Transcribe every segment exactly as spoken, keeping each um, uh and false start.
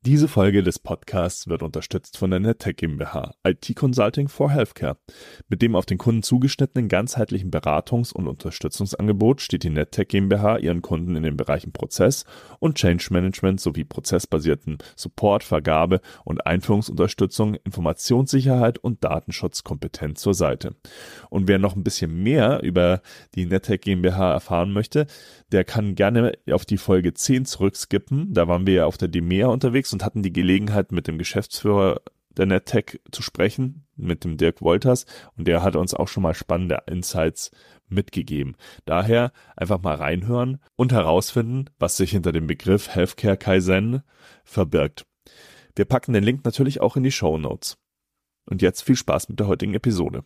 Diese Folge des Podcasts wird unterstützt von der NetTech GmbH, I T Consulting for Healthcare. Mit dem auf den Kunden zugeschnittenen ganzheitlichen Beratungs- und Unterstützungsangebot steht die NetTech GmbH ihren Kunden in den Bereichen Prozess- und Change Management sowie prozessbasierten Support, Vergabe und Einführungsunterstützung, Informationssicherheit und Datenschutz kompetent zur Seite. Und wer noch ein bisschen mehr über die NetTech GmbH erfahren möchte, der kann gerne auf die Folge zehn zurückskippen. Da waren wir ja auf der DEMEA unterwegs und hatten die Gelegenheit, mit dem Geschäftsführer der NetTech zu sprechen, mit dem Dirk Wolters. Und der hat uns auch schon mal spannende Insights mitgegeben. Daher einfach mal reinhören und herausfinden, was sich hinter dem Begriff Healthcare Kaizen verbirgt. Wir packen den Link natürlich auch in die Shownotes. Und jetzt viel Spaß mit der heutigen Episode.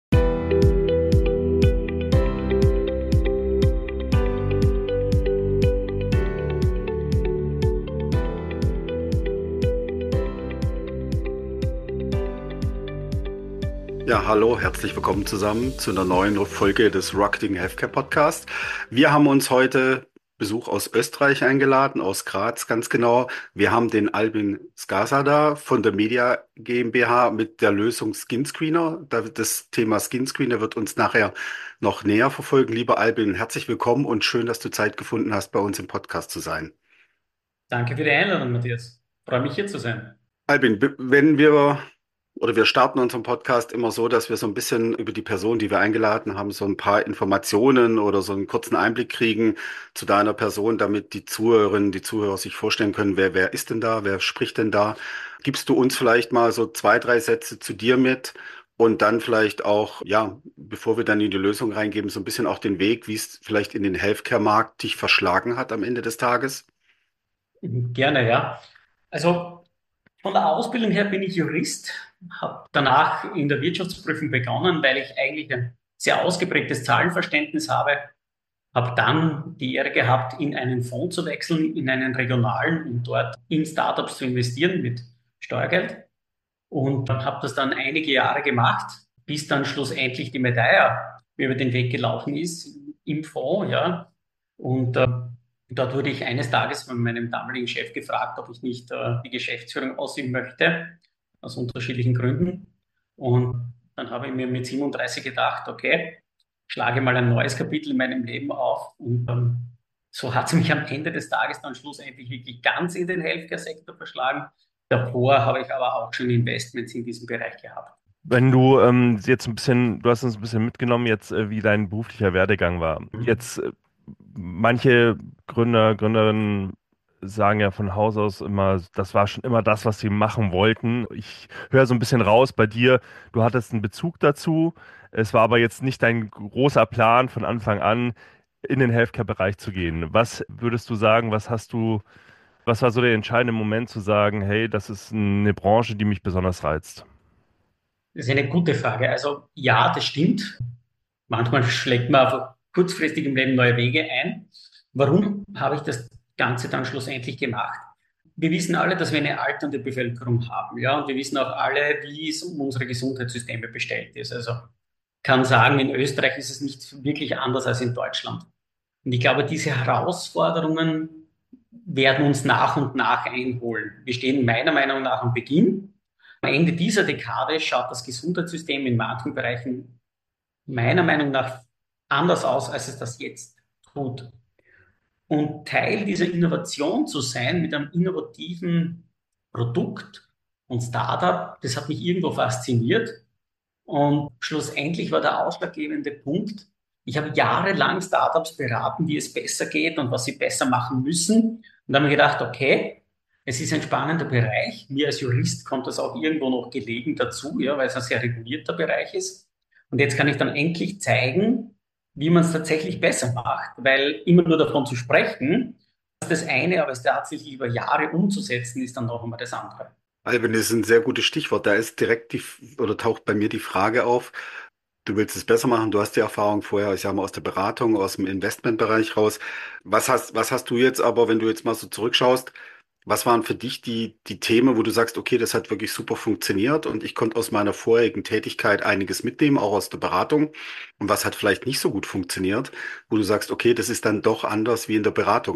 Ja, hallo, herzlich willkommen zusammen zu einer neuen Folge des Rocketing Healthcare Podcast. Wir haben uns heute Besuch aus Österreich eingeladen, aus Graz ganz genau. Wir haben den Albin Skasa da von der Media GmbH mit der Lösung Skin Screener. Das Thema Skin Screener wird uns nachher noch näher verfolgen. Lieber Albin, herzlich willkommen und schön, dass du Zeit gefunden hast, bei uns im Podcast zu sein. Danke für die Einladung, Matthias. Freue mich, hier zu sein. Albin, b- wenn wir oder wir starten unseren Podcast immer so, dass wir so ein bisschen über die Person, die wir eingeladen haben, so ein paar Informationen oder so einen kurzen Einblick kriegen zu deiner Person, damit die Zuhörerinnen, die Zuhörer sich vorstellen können, wer, wer ist denn da, wer spricht denn da? Gibst du uns vielleicht mal so zwei, drei Sätze zu dir mit und dann vielleicht auch, ja, bevor wir dann in die Lösung reingeben, so ein bisschen auch den Weg, wie es vielleicht in den Healthcare-Markt dich verschlagen hat am Ende des Tages? Gerne, ja. Also von der Ausbildung her bin ich Jurist, habe danach in der Wirtschaftsprüfung begonnen, weil ich eigentlich ein sehr ausgeprägtes Zahlenverständnis habe. Habe dann die Ehre gehabt, in einen Fonds zu wechseln, in einen regionalen und dort in Startups zu investieren mit Steuergeld. Und habe das dann einige Jahre gemacht, bis dann schlussendlich die Medaille mir über den Weg gelaufen ist im Fonds, ja. Und äh, dort wurde ich eines Tages von meinem damaligen Chef gefragt, ob ich nicht äh, die Geschäftsführung ausüben möchte, aus unterschiedlichen Gründen. Und dann habe ich mir mit siebenunddreißig gedacht, okay, schlage mal ein neues Kapitel in meinem Leben auf. Und ähm, so hat es mich am Ende des Tages dann schlussendlich wirklich ganz in den Healthcare-Sektor verschlagen. Davor habe ich aber auch schon Investments in diesem Bereich gehabt. Wenn du ähm, jetzt ein bisschen, du hast uns ein bisschen mitgenommen jetzt, äh, wie dein beruflicher Werdegang war. Jetzt äh, manche Gründer, Gründerinnen sagen ja von Haus aus immer, das war schon immer das, was sie machen wollten. Ich höre so ein bisschen raus bei dir, du hattest einen Bezug dazu. Es war aber jetzt nicht dein großer Plan von Anfang an, in den Healthcare-Bereich zu gehen. Was würdest du sagen, was hast du, was war so der entscheidende Moment zu sagen, hey, das ist eine Branche, die mich besonders reizt? Das ist eine gute Frage. Also ja, das stimmt. Manchmal schlägt man einfach kurzfristig im Leben neue Wege ein. Warum habe ich das Ganze dann schlussendlich gemacht? Wir wissen alle, dass wir eine alternde Bevölkerung haben, ja, und wir wissen auch alle, wie es um unsere Gesundheitssysteme bestellt ist. Also kann sagen, in Österreich ist es nicht wirklich anders als in Deutschland. Und ich glaube, diese Herausforderungen werden uns nach und nach einholen. Wir stehen meiner Meinung nach am Beginn. Am Ende dieser Dekade schaut das Gesundheitssystem in manchen Bereichen meiner Meinung nach anders aus, als es das jetzt tut. Und Teil dieser Innovation zu sein mit einem innovativen Produkt und Startup, das hat mich irgendwo fasziniert. Und schlussendlich war der ausschlaggebende Punkt, ich habe jahrelang Startups beraten, wie es besser geht und was sie besser machen müssen. Und habe mir gedacht, okay, es ist ein spannender Bereich. Mir als Jurist kommt das auch irgendwo noch gelegen dazu, ja, weil es ein sehr regulierter Bereich ist. Und jetzt kann ich dann endlich zeigen, wie man es tatsächlich besser macht, weil immer nur davon zu sprechen, ist das eine, aber es tatsächlich über Jahre umzusetzen, ist dann noch einmal das andere. Albin, das ist ein sehr gutes Stichwort. Da ist direkt die, oder taucht bei mir die Frage auf. Du willst es besser machen. Du hast die Erfahrung vorher, ich sage mal, aus der Beratung, aus dem Investmentbereich raus. Was hast, was hast du jetzt aber, wenn du jetzt mal so zurückschaust, was waren für dich die, die Themen, wo du sagst, okay, das hat wirklich super funktioniert und ich konnte aus meiner vorherigen Tätigkeit einiges mitnehmen, auch aus der Beratung. Und was hat vielleicht nicht so gut funktioniert, wo du sagst, okay, das ist dann doch anders wie in der Beratung.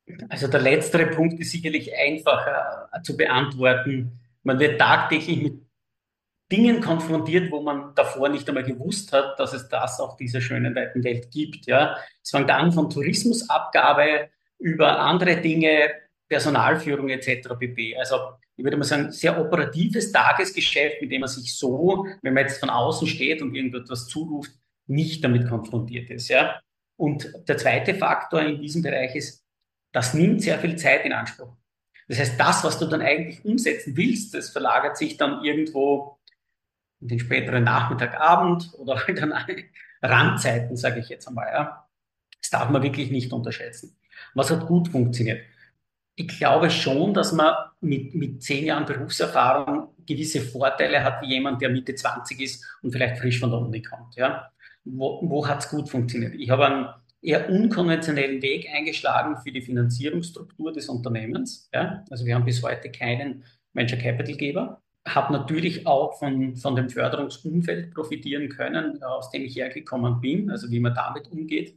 Also der letztere Punkt ist sicherlich einfacher äh, zu beantworten. Man wird tagtäglich mit Dingen konfrontiert, wo man davor nicht einmal gewusst hat, dass es das auf dieser schönen weiten Welt gibt. Ja, es fängt an von Tourismusabgabe über andere Dinge, Personalführung et cetera pp. Also ich würde mal sagen, sehr operatives Tagesgeschäft, mit dem man sich so, wenn man jetzt von außen steht und irgendetwas zuruft, nicht damit konfrontiert ist. Ja, und der zweite Faktor in diesem Bereich ist, das nimmt sehr viel Zeit in Anspruch. Das heißt, das, was du dann eigentlich umsetzen willst, das verlagert sich dann irgendwo in den späteren Nachmittag, Abend oder halt an Randzeiten, sage ich jetzt einmal. Ja. Das darf man wirklich nicht unterschätzen. Was hat gut funktioniert? Ich glaube schon, dass man mit, mit zehn Jahren Berufserfahrung gewisse Vorteile hat, wie jemand, der Mitte zwanzig ist und vielleicht frisch von der Uni kommt. Ja. Wo, wo hat es gut funktioniert? Ich habe einen eher unkonventionellen Weg eingeschlagen für die Finanzierungsstruktur des Unternehmens. Ja. Also wir haben bis heute keinen Venture Capital Geber. Habe natürlich auch von, von dem Förderungsumfeld profitieren können, aus dem ich hergekommen bin, also wie man damit umgeht.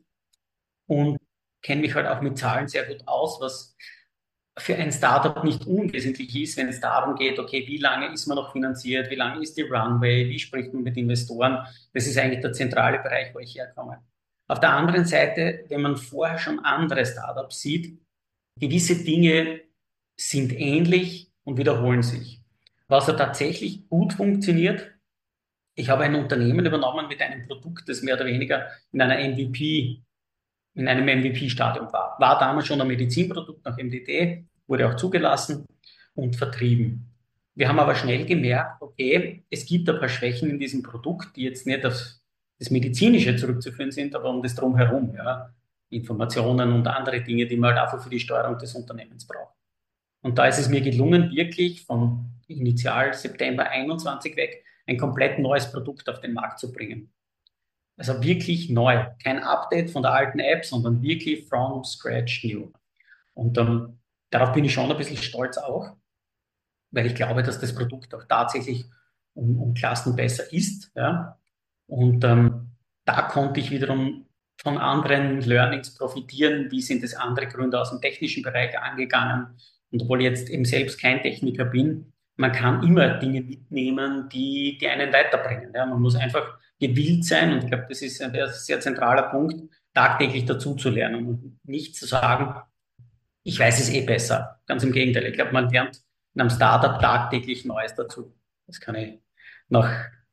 Und kenne mich halt auch mit Zahlen sehr gut aus, was für ein Startup nicht unwesentlich ist, wenn es darum geht, okay, wie lange ist man noch finanziert, wie lange ist die Runway, wie spricht man mit Investoren. Das ist eigentlich der zentrale Bereich, wo ich herkomme. Auf der anderen Seite, wenn man vorher schon andere Startups sieht, gewisse Dinge sind ähnlich und wiederholen sich. Was da tatsächlich gut funktioniert, ich habe ein Unternehmen übernommen mit einem Produkt, das mehr oder weniger in einer M V P in einem M V P-Stadium war. War damals schon ein Medizinprodukt nach M D D, wurde auch zugelassen und vertrieben. Wir haben aber schnell gemerkt, okay, es gibt ein paar Schwächen in diesem Produkt, die jetzt nicht auf das Medizinische zurückzuführen sind, aber um das Drumherum, ja, Informationen und andere Dinge, die man halt einfach für die Steuerung des Unternehmens braucht. Und da ist es mir gelungen, wirklich von initial September einundzwanzig weg ein komplett neues Produkt auf den Markt zu bringen. Also wirklich neu. Kein Update von der alten App, sondern wirklich from scratch new. Und ähm, darauf bin ich schon ein bisschen stolz auch, weil ich glaube, dass das Produkt auch tatsächlich um, um Klassen besser ist. Ja? Und ähm, da konnte ich wiederum von anderen Learnings profitieren. Wie sind es andere Gründer aus dem technischen Bereich angegangen? Und obwohl ich jetzt eben selbst kein Techniker bin, man kann immer Dinge mitnehmen, die, die einen weiterbringen. Ja? Man muss einfach gewillt sein, und ich glaube, das ist ein sehr zentraler Punkt, tagtäglich dazu zu lernen und nicht zu sagen, ich weiß es eh besser. Ganz im Gegenteil. Ich glaube, man lernt in einem Startup tagtäglich Neues dazu. Das kann ich nach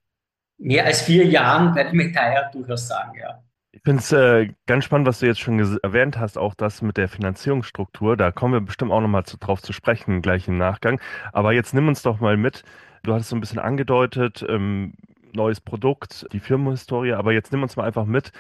mehr als vier Jahren bei der Metaier durchaus sagen, ja. Ich finde es äh, ganz spannend, was du jetzt schon ges- erwähnt hast, auch das mit der Finanzierungsstruktur. Da kommen wir bestimmt auch nochmal zu, drauf zu sprechen, gleich im Nachgang. Aber jetzt nimm uns doch mal mit. Du hattest so ein bisschen angedeutet, ähm, neues Produkt, die Firmenhistorie, aber jetzt nimm uns mal einfach mit.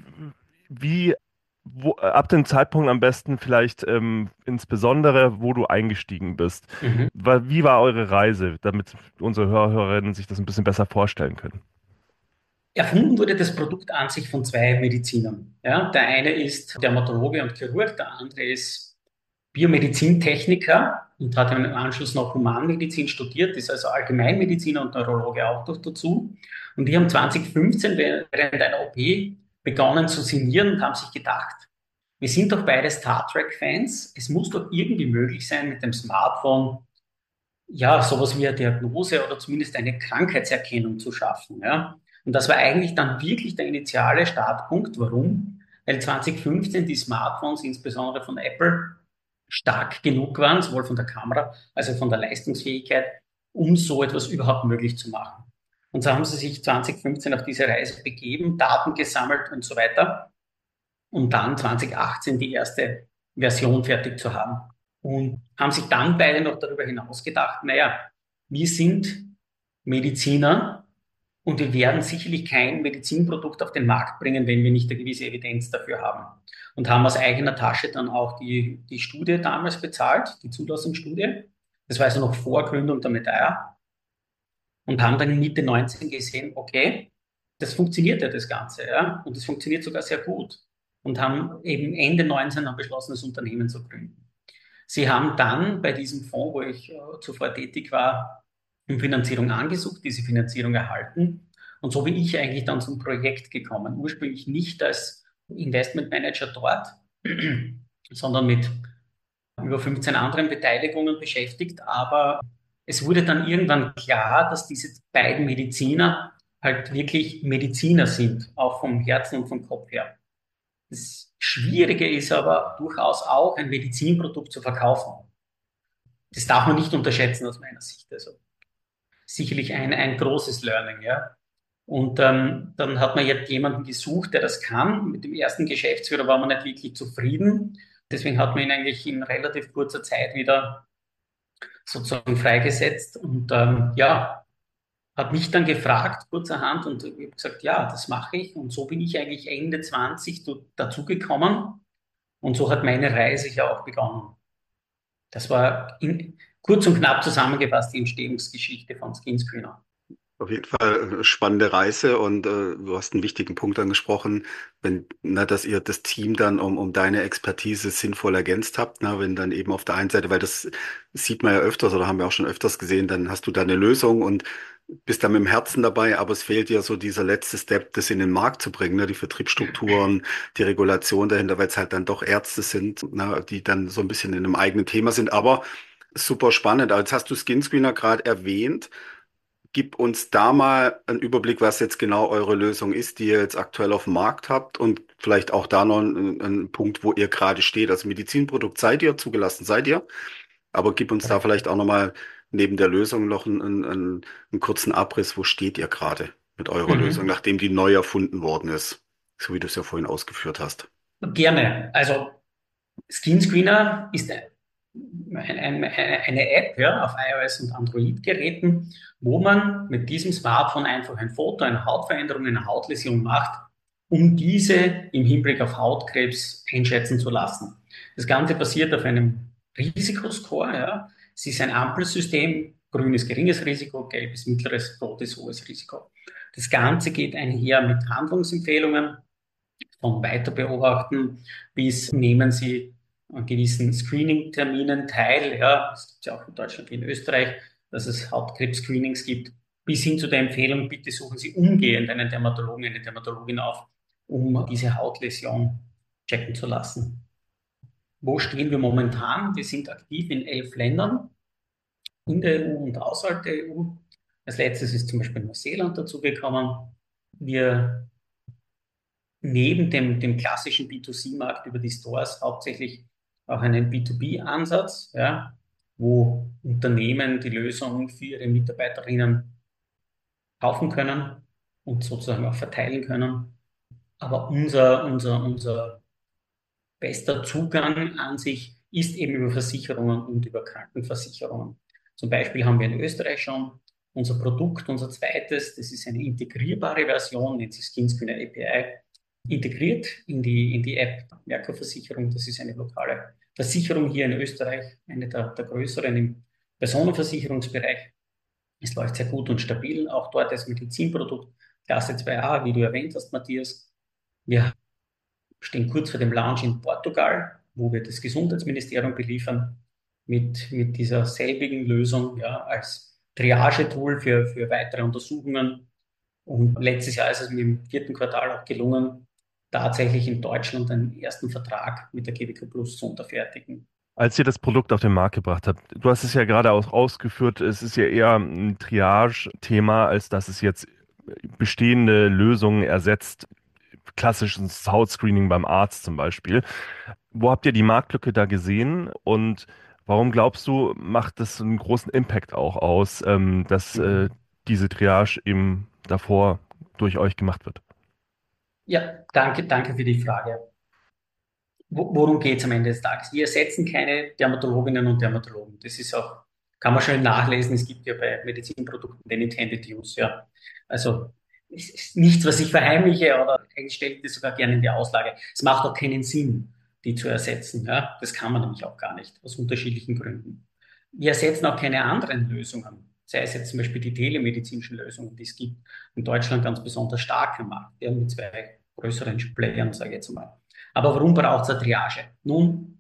Wie, wo, äh, ab dem Zeitpunkt am besten vielleicht ähm, insbesondere, wo du eingestiegen bist. Mhm. Wa- Wie war eure Reise, damit unsere Hörer, Hörerinnen sich das ein bisschen besser vorstellen können? Erfunden wurde das Produkt an sich von zwei Medizinern. Ja, der eine ist Dermatologe und Chirurg, der andere ist Biomedizintechniker und hat im Anschluss noch Humanmedizin studiert, ist also Allgemeinmediziner und Neurologe auch noch dazu. Und die haben zwanzig fünfzehn während einer O P begonnen zu sinnieren und haben sich gedacht, wir sind doch beide Star Trek-Fans, es muss doch irgendwie möglich sein, mit dem Smartphone ja, sowas wie eine Diagnose oder zumindest eine Krankheitserkennung zu schaffen. Ja. Und das war eigentlich dann wirklich der initiale Startpunkt. Warum? Weil zwanzig fünfzehn die Smartphones, insbesondere von Apple, stark genug waren, sowohl von der Kamera als auch von der Leistungsfähigkeit, um so etwas überhaupt möglich zu machen. Und so haben sie sich zwanzig fünfzehn auf diese Reise begeben, Daten gesammelt und so weiter, um dann zwanzig achtzehn die erste Version fertig zu haben. Und haben sich dann beide noch darüber hinaus gedacht, naja, wir sind Mediziner und wir werden sicherlich kein Medizinprodukt auf den Markt bringen, wenn wir nicht eine gewisse Evidenz dafür haben. Und haben aus eigener Tasche dann auch die, die Studie damals bezahlt, die Zulassungsstudie. Das war also noch vor Gründung der Medea. Und haben dann in Mitte neunzehn gesehen, okay, das funktioniert ja das Ganze, ja, und es funktioniert sogar sehr gut. Und haben eben Ende neunzehn dann beschlossen, das Unternehmen zu gründen. Sie haben dann bei diesem Fonds, wo ich äh, zuvor tätig war, um Finanzierung angesucht, diese Finanzierung erhalten. Und so bin ich eigentlich dann zum Projekt gekommen. Ursprünglich nicht als Investmentmanager dort, sondern mit über fünfzehn anderen Beteiligungen beschäftigt, aber es wurde dann irgendwann klar, dass diese beiden Mediziner halt wirklich Mediziner sind, auch vom Herzen und vom Kopf her. Das Schwierige ist aber durchaus auch, ein Medizinprodukt zu verkaufen. Das darf man nicht unterschätzen aus meiner Sicht. Also sicherlich ein, ein großes Learning, ja. Und ähm, dann hat man jetzt jemanden gesucht, der das kann. Mit dem ersten Geschäftsführer war man nicht wirklich zufrieden. Deswegen hat man ihn eigentlich in relativ kurzer Zeit wieder sozusagen freigesetzt. Und ähm, ja, hat mich dann gefragt, kurzerhand, und ich habe gesagt, ja, das mache ich. Und so bin ich eigentlich Ende zwanzig dazugekommen. Und so hat meine Reise ja auch begonnen. Das war in, kurz und knapp zusammengefasst die Entstehungsgeschichte von Skinscreener. Auf jeden Fall eine spannende Reise und äh, du hast einen wichtigen Punkt angesprochen, wenn, na, dass ihr das Team dann um, um deine Expertise sinnvoll ergänzt habt, na, wenn dann eben auf der einen Seite, weil das sieht man ja öfters oder haben wir auch schon öfters gesehen, dann hast du da eine Lösung und bist da mit dem Herzen dabei, aber es fehlt dir so dieser letzte Step, das in den Markt zu bringen, ne, die Vertriebsstrukturen, die Regulation dahinter, weil es halt dann doch Ärzte sind, na, die dann so ein bisschen in einem eigenen Thema sind, aber super spannend. Als hast du Skinscreener gerade erwähnt. Gib uns da mal einen Überblick, was jetzt genau eure Lösung ist, die ihr jetzt aktuell auf dem Markt habt und vielleicht auch da noch einen, einen Punkt, wo ihr gerade steht. Also Medizinprodukt seid ihr, zugelassen seid ihr, aber gib uns da vielleicht auch nochmal neben der Lösung noch einen, einen, einen, einen kurzen Abriss, wo steht ihr gerade mit eurer Lösung, Mhm. nachdem die neu erfunden worden ist, so wie du es ja vorhin ausgeführt hast. Gerne. Also Skinscreener ist ein, ein, eine App, ja, auf iOS und Android-Geräten, wo man mit diesem Smartphone einfach ein Foto einer Hautveränderung, einer Hautläsion macht, um diese im Hinblick auf Hautkrebs einschätzen zu lassen. Das Ganze basiert auf einem Risikoscore. Ja. Es ist ein Ampelsystem. Grün ist geringes Risiko, gelb ist mittleres, rot ist hohes Risiko. Das Ganze geht einher mit Handlungsempfehlungen von Weiterbeobachten bis nehmen Sie an gewissen Screening-Terminen teil. Ja, es gibt ja auch in Deutschland wie in Österreich, dass es Hautkrebs-Screenings gibt, bis hin zu der Empfehlung, bitte suchen Sie umgehend einen Dermatologen, eine Dermatologin auf, um diese Hautläsion checken zu lassen. Wo stehen wir momentan? Wir sind aktiv in elf Ländern, in der E U und außerhalb der E U. Als letztes ist zum Beispiel Neuseeland dazugekommen. Wir neben dem, dem klassischen B zwei C-Markt über die Stores hauptsächlich auch einen B zwei B-Ansatz, ja, wo Unternehmen die Lösung für ihre Mitarbeiterinnen kaufen können und sozusagen auch verteilen können. Aber unser, unser, unser bester Zugang an sich ist eben über Versicherungen und über Krankenversicherungen. Zum Beispiel haben wir in Österreich schon unser Produkt, unser zweites, das ist eine integrierbare Version, nennt sich Skinscreener A P I, integriert in die, in die App Merkur-Versicherung. Das ist eine lokale Versicherung hier in Österreich, eine der, der größeren im Personenversicherungsbereich. Es läuft sehr gut und stabil, auch dort als Medizinprodukt, Klasse zwei a, wie du erwähnt hast, Matthias. Wir stehen kurz vor dem Launch in Portugal, wo wir das Gesundheitsministerium beliefern mit, mit dieser selbigen Lösung, ja, als Triage-Tool für, für weitere Untersuchungen. Und letztes Jahr ist es mir im vierten Quartal auch gelungen, tatsächlich in Deutschland einen ersten Vertrag mit der G W K Plus zu unterfertigen. Als ihr das Produkt auf den Markt gebracht habt, du hast es ja gerade auch ausgeführt, es ist ja eher ein Triage-Thema, als dass es jetzt bestehende Lösungen ersetzt, klassisches Hautscreening beim Arzt zum Beispiel. Wo habt ihr die Marktlücke da gesehen und warum glaubst du, macht das einen großen Impact auch aus, ähm, dass äh, diese Triage eben davor durch euch gemacht wird? Ja, danke, danke für die Frage. Wo- Worum geht es am Ende des Tages? Wir ersetzen keine Dermatologinnen und Dermatologen. Das ist auch, kann man schön nachlesen. Es gibt ja bei Medizinprodukten den Intended Use. Ja. Also es ist nichts, was ich verheimliche oder eigentlich stelle ich das sogar gerne in die Auslage. Es macht auch keinen Sinn, die zu ersetzen. Ja. Das kann man nämlich auch gar nicht, aus unterschiedlichen Gründen. Wir ersetzen auch keine anderen Lösungen. Sei es jetzt zum Beispiel die telemedizinischen Lösungen, die es gibt, in Deutschland ganz besonders stark am Markt, ja, mit zwei größeren Playern, sage ich jetzt mal. Aber warum braucht es eine Triage? Nun,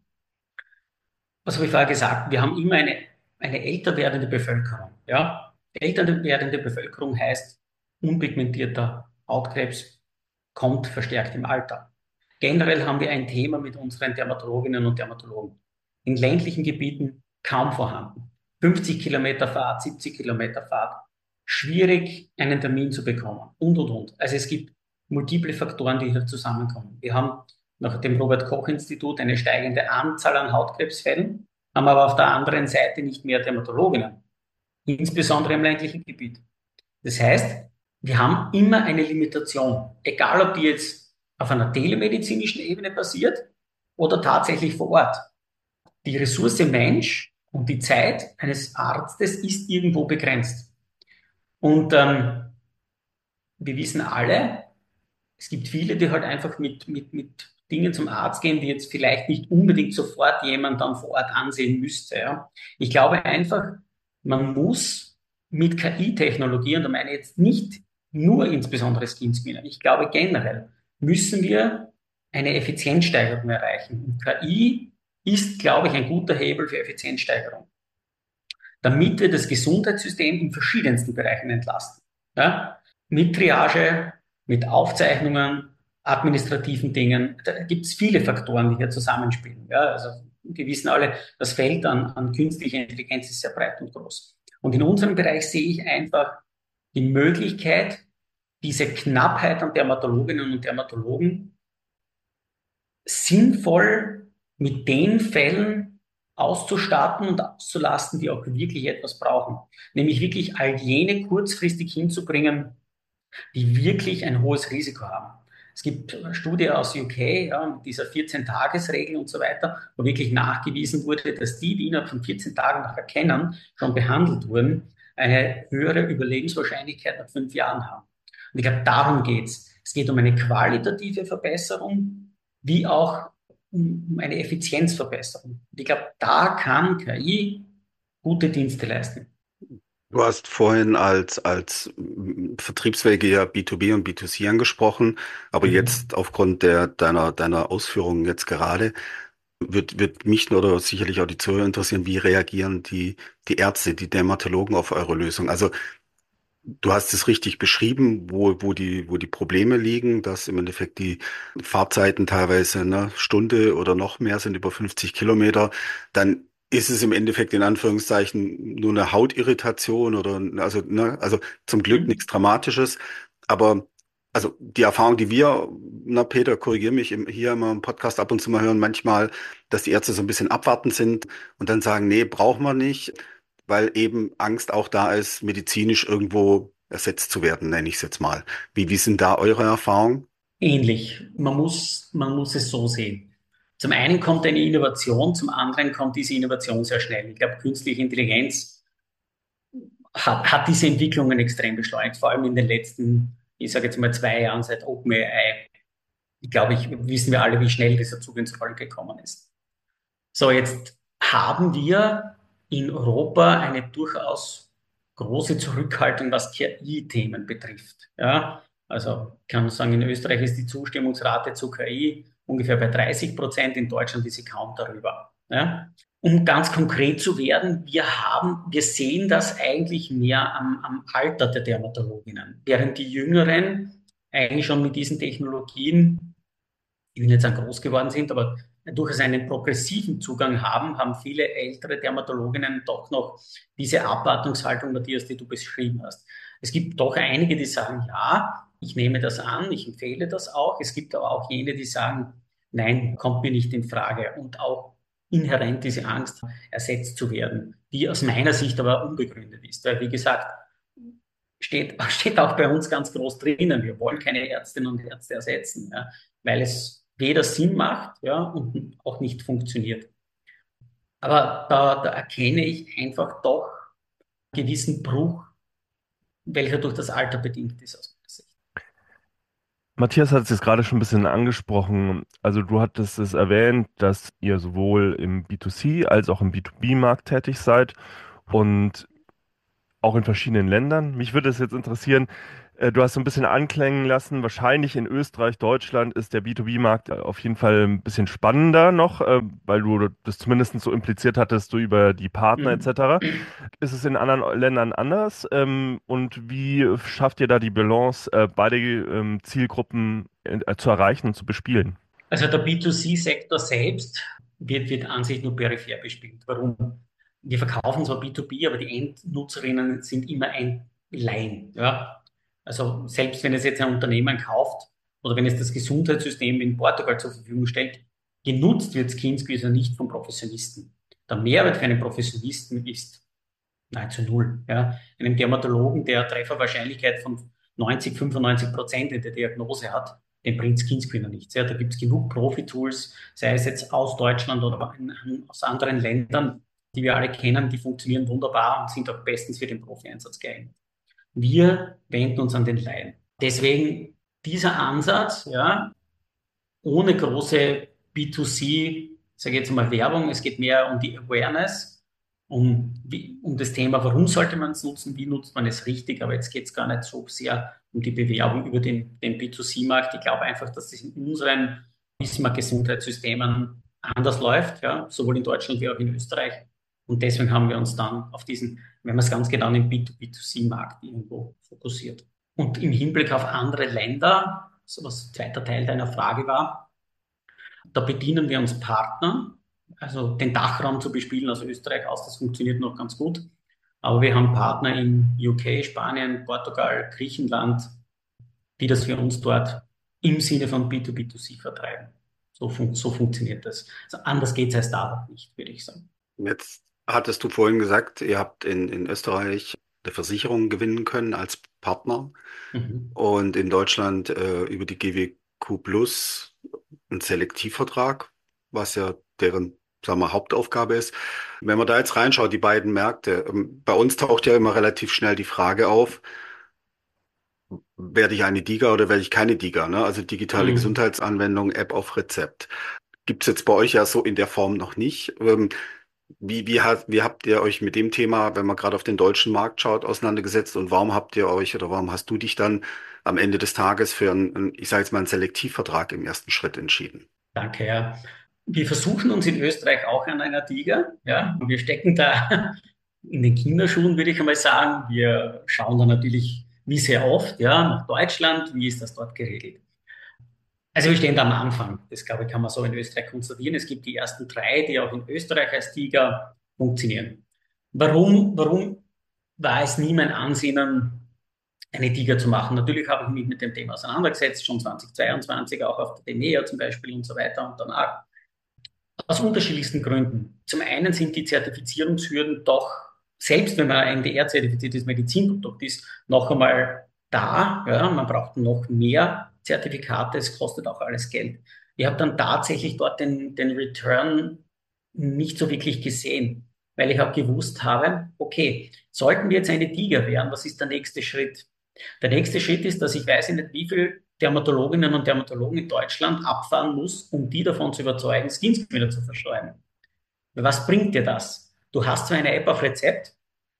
was habe ich vorher gesagt? Wir haben immer eine, eine älter werdende Bevölkerung. Ja? Älter werdende Bevölkerung heißt, unpigmentierter Hautkrebs kommt verstärkt im Alter. Generell haben wir ein Thema mit unseren Dermatologinnen und Dermatologen. in ländlichen Gebieten kaum vorhanden. fünfzig Kilometer Fahrt, siebzig Kilometer Fahrt, schwierig, einen Termin zu bekommen und, und, und. Also es gibt multiple Faktoren, die hier zusammenkommen. Wir haben nach dem Robert-Koch-Institut eine steigende Anzahl an Hautkrebsfällen, haben aber auf der anderen Seite nicht mehr Dermatologinnen, insbesondere im ländlichen Gebiet. Das heißt, wir haben immer eine Limitation, egal ob die jetzt auf einer telemedizinischen Ebene passiert oder tatsächlich vor Ort. Die Ressource Mensch und die Zeit eines Arztes ist irgendwo begrenzt. Und ähm, wir wissen alle, es gibt viele, die halt einfach mit, mit, mit Dingen zum Arzt gehen, die jetzt vielleicht nicht unbedingt sofort jemand dann vor Ort ansehen müsste. Ja. Ich glaube einfach, man muss mit K I-Technologie, und da meine ich jetzt nicht nur insbesondere Skin Screener, ich glaube generell, müssen wir eine Effizienzsteigerung erreichen. Und K I ist, glaube ich, ein guter Hebel für Effizienzsteigerung, damit wir das Gesundheitssystem in verschiedensten Bereichen entlasten. Ja? Mit Triage, mit Aufzeichnungen, administrativen Dingen. Da gibt es viele Faktoren, die hier zusammenspielen. Ja? Also wir wissen alle, das Feld an, an künstlicher Intelligenz ist sehr breit und groß. Und in unserem Bereich sehe ich einfach die Möglichkeit, diese Knappheit an Dermatologinnen und Dermatologen sinnvoll mit den Fällen auszustatten und auszulasten, die auch wirklich etwas brauchen. Nämlich wirklich all jene kurzfristig hinzubringen, die wirklich ein hohes Risiko haben. Es gibt eine Studie aus U K, ja, mit dieser vierzehn-Tages-Regel und so weiter, wo wirklich nachgewiesen wurde, dass die, die innerhalb von vierzehn Tagen nach Erkennen schon behandelt wurden, eine höhere Überlebenswahrscheinlichkeit nach fünf Jahren haben. Und ich glaube, darum geht's. Es geht um eine qualitative Verbesserung, wie auch um eine Effizienzverbesserung. Und ich glaube, da kann K I gute Dienste leisten. Du hast vorhin als, als mm, Vertriebswege ja B zwei B und B zwei C angesprochen, aber Mhm. jetzt aufgrund der, deiner, deiner Ausführungen jetzt gerade wird, wird mich oder sicherlich auch die Zuhörer interessieren, wie reagieren die, die Ärzte, die Dermatologen auf eure Lösung? Also du hast es richtig beschrieben, wo, wo die, wo die Probleme liegen, dass im Endeffekt die Fahrzeiten teilweise eine Stunde oder noch mehr sind, über fünfzig Kilometer. Dann ist es im Endeffekt in Anführungszeichen nur eine Hautirritation oder, also, ne, also zum Glück nichts Dramatisches. Aber, also die Erfahrung, die wir, na Peter, korrigier mich, im, hier immer im Podcast ab und zu mal hören, manchmal, dass die Ärzte so ein bisschen abwartend sind und dann sagen, nee, brauchen wir nicht, weil eben Angst auch da ist, medizinisch irgendwo ersetzt zu werden, nenne ich es jetzt mal. Wie, wie sind da eure Erfahrungen? Ähnlich. Man muss, man muss es so sehen. Zum einen kommt eine Innovation, zum anderen kommt diese Innovation sehr schnell. Ich glaube, künstliche Intelligenz hat, hat diese Entwicklungen extrem beschleunigt, vor allem in den letzten, ich sage jetzt mal zwei Jahren seit OpenAI. Ich glaube, ich, wissen wir alle, wie schnell dieser Zug ins Rollen gekommen ist. So, jetzt haben wir in Europa eine durchaus große Zurückhaltung, was K I-Themen betrifft. Ja, also ich kann sagen, in Österreich ist die Zustimmungsrate zu K I ungefähr bei dreißig Prozent, in Deutschland ist sie kaum darüber. Ja. Um ganz konkret zu werden, wir haben, wir sehen das eigentlich mehr am, am Alter der Dermatologinnen, während die Jüngeren eigentlich schon mit diesen Technologien, ich will nicht sagen groß geworden sind, aber durchaus einen progressiven Zugang haben, haben viele ältere Dermatologinnen doch noch diese Abwartungshaltung, Matthias, die du beschrieben hast. Es gibt doch einige, die sagen, ja, ich nehme das an, ich empfehle das auch. Es gibt aber auch jene, die sagen, nein, kommt mir nicht in Frage. Und auch inhärent diese Angst, ersetzt zu werden, die aus meiner Sicht aber unbegründet ist. Weil, wie gesagt, steht, steht auch bei uns ganz groß drinnen, wir wollen keine Ärztinnen und Ärzte ersetzen, ja, weil es weder Sinn macht, ja, und auch nicht funktioniert. Aber da, da erkenne ich einfach doch einen gewissen Bruch, welcher durch das Alter bedingt ist aus meiner Sicht. Matthias hat es jetzt gerade schon ein bisschen angesprochen. Also du hattest es erwähnt, dass ihr sowohl im B zwei C als auch im B zwei B-Markt tätig seid und auch in verschiedenen Ländern. Mich würde es jetzt interessieren, äh, du hast so ein bisschen anklängen lassen, wahrscheinlich in Österreich, Deutschland ist der B zwei B-Markt auf jeden Fall ein bisschen spannender noch, äh, weil du das zumindest so impliziert hattest, du über die Partner Mhm. et cetera. Ist es in anderen Ländern anders? Ähm, und wie schafft ihr da die Balance, äh, beide ähm, Zielgruppen äh, zu erreichen und zu bespielen? Also der B zwei C-Sektor selbst wird, wird an sich nur peripher bespielt. Warum? Wir verkaufen zwar B zwei B, aber die Endnutzerinnen sind immer ein Laien. Ja? Also selbst wenn es jetzt ein Unternehmen kauft oder wenn es das Gesundheitssystem in Portugal zur Verfügung stellt, genutzt wird SkinSqueezer nicht von Professionisten. Der Mehrwert für einen Professionisten ist nahezu null. Ja? Einem Dermatologen, der eine Trefferwahrscheinlichkeit von neunzig, fünfundneunzig Prozent in der Diagnose hat, den bringt SkinScreener nichts. Ja? Da gibt es genug Profi-Tools, sei es jetzt aus Deutschland oder aus anderen Ländern, die wir alle kennen, die funktionieren wunderbar und sind auch bestens für den Profi-Einsatz geeignet. Wir wenden uns an den Laien. Deswegen dieser Ansatz, ja, ohne große B zwei C, sage ich jetzt mal Werbung, es geht mehr um die Awareness, um, wie, um das Thema, warum sollte man es nutzen, wie nutzt man es richtig, aber jetzt geht es gar nicht so sehr um die Bewerbung über den, den B zwei C-Markt. Ich glaube einfach, dass das in unseren Bismarck-Gesundheitssystemen anders läuft, ja, sowohl in Deutschland wie auch in Österreich. Und deswegen haben wir uns dann auf diesen, wenn man es ganz genau im B zwei B zwei C-Markt irgendwo fokussiert. Und im Hinblick auf andere Länder, so was zweiter Teil deiner Frage war, da bedienen wir uns Partner, also den Dachraum zu bespielen aus Österreich aus, das funktioniert noch ganz gut. Aber wir haben Partner in U K, Spanien, Portugal, Griechenland, die das für uns dort im Sinne von B zwei B zwei C vertreiben. So, fun so funktioniert das. Also anders geht es als Startup nicht, würde ich sagen. Jetzt hattest du vorhin gesagt, ihr habt in, in Österreich eine Versicherung gewinnen können als Partner Mhm. und in Deutschland äh, über die G W Q Plus einen Selektivvertrag, was ja deren, sagen wir, Hauptaufgabe ist. Wenn man da jetzt reinschaut, die beiden Märkte, ähm, bei uns taucht ja immer relativ schnell die Frage auf, werde ich eine DiGA oder werde ich keine DiGA, ne? Also digitale Mhm. Gesundheitsanwendung, App auf Rezept. Gibt es jetzt bei euch ja so in der Form noch nicht. Ähm, Wie, wie, hat, wie habt ihr euch mit dem Thema, wenn man gerade auf den deutschen Markt schaut, auseinandergesetzt und warum habt ihr euch oder warum hast du dich dann am Ende des Tages für einen, einen, ich sage jetzt mal, einen Selektivvertrag im ersten Schritt entschieden? Danke, ja. Wir versuchen uns in Österreich auch an einer DiGA. Ja. Wir stecken da in den Kinderschuhen, würde ich einmal sagen. Wir schauen da natürlich, wie sehr oft, ja, nach Deutschland, wie ist das dort geregelt. Also wir stehen da am Anfang. Das, glaube ich, kann man so in Österreich konstatieren. Es gibt die ersten drei, die auch in Österreich als DiGA funktionieren. Warum, warum war es nie mein Ansinnen, eine DiGA zu machen? Natürlich habe ich mich mit dem Thema auseinandergesetzt, schon zweitausendzweiundzwanzig, auch auf der DEMEA zum Beispiel und so weiter und danach. Aus unterschiedlichsten Gründen. Zum einen sind die Zertifizierungshürden doch, selbst wenn man ein M D R-zertifiziertes Medizinprodukt ist, noch einmal da. Ja, man braucht noch mehr Zertifikate, es kostet auch alles Geld. Ich habe dann tatsächlich dort den, den Return nicht so wirklich gesehen, weil ich auch gewusst habe, okay, sollten wir jetzt eine DiGA werden, was ist der nächste Schritt? Der nächste Schritt ist, dass ich weiß nicht, wie viele Dermatologinnen und Dermatologen in Deutschland abfahren muss, um die davon zu überzeugen, SkinScreener zu verschreiben. Was bringt dir das? Du hast zwar eine App auf Rezept,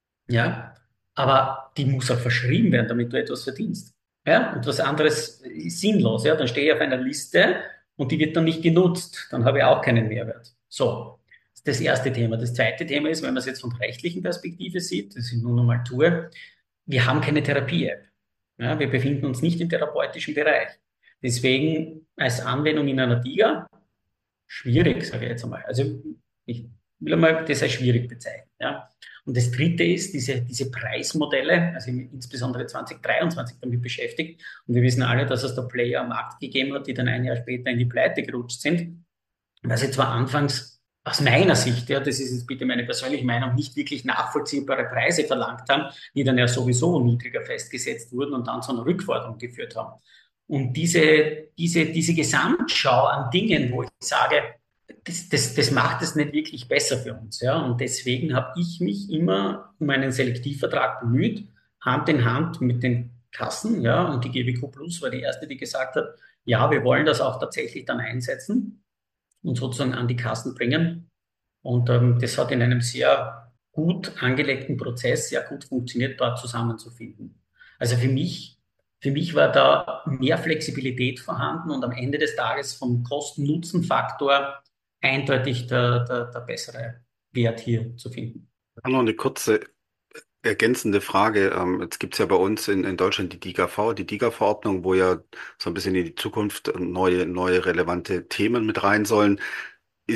ja, aber die muss auch verschrieben werden, damit du etwas verdienst. Ja, und was anderes ist sinnlos. Ja, dann stehe ich auf einer Liste und die wird dann nicht genutzt. Dann habe ich auch keinen Mehrwert. So, das ist das erste Thema. Das zweite Thema ist, wenn man es jetzt von der rechtlichen Perspektive sieht, das ich nun einmal tue, wir haben keine Therapie-App. Ja, wir befinden uns nicht im therapeutischen Bereich. Deswegen als Anwendung in einer DiGA schwierig, sage ich jetzt einmal. Also ich will einmal das als schwierig bezeichnen. Ja. Und das Dritte ist, diese, diese Preismodelle, also insbesondere zwanzig dreiundzwanzig damit beschäftigt. Und wir wissen alle, dass es da Player am Markt gegeben hat, die dann ein Jahr später in die Pleite gerutscht sind. Weil sie zwar anfangs aus meiner Sicht, ja, das ist jetzt bitte meine persönliche Meinung, nicht wirklich nachvollziehbare Preise verlangt haben, die dann ja sowieso niedriger festgesetzt wurden und dann zu einer Rückforderung geführt haben. Und diese, diese, diese Gesamtschau an Dingen, wo ich sage, das, das, das macht es nicht wirklich besser für uns. Ja? Und deswegen habe ich mich immer um einen Selektivvertrag bemüht, Hand in Hand mit den Kassen. Ja? Und die G W Q Plus war die erste, die gesagt hat, ja, wir wollen das auch tatsächlich dann einsetzen und sozusagen an die Kassen bringen. Und ähm, das hat in einem sehr gut angelegten Prozess sehr gut funktioniert, dort zusammenzufinden. Also für mich, für mich war da mehr Flexibilität vorhanden und am Ende des Tages vom Kosten-Nutzen-Faktor eindeutig der, der, der bessere Wert hier zu finden. Noch eine kurze ergänzende Frage. Ähm, Jetzt gibt es ja bei uns in, in Deutschland die DiGA-V, die DiGA-Verordnung, wo ja so ein bisschen in die Zukunft neue, neue relevante Themen mit rein sollen. Ist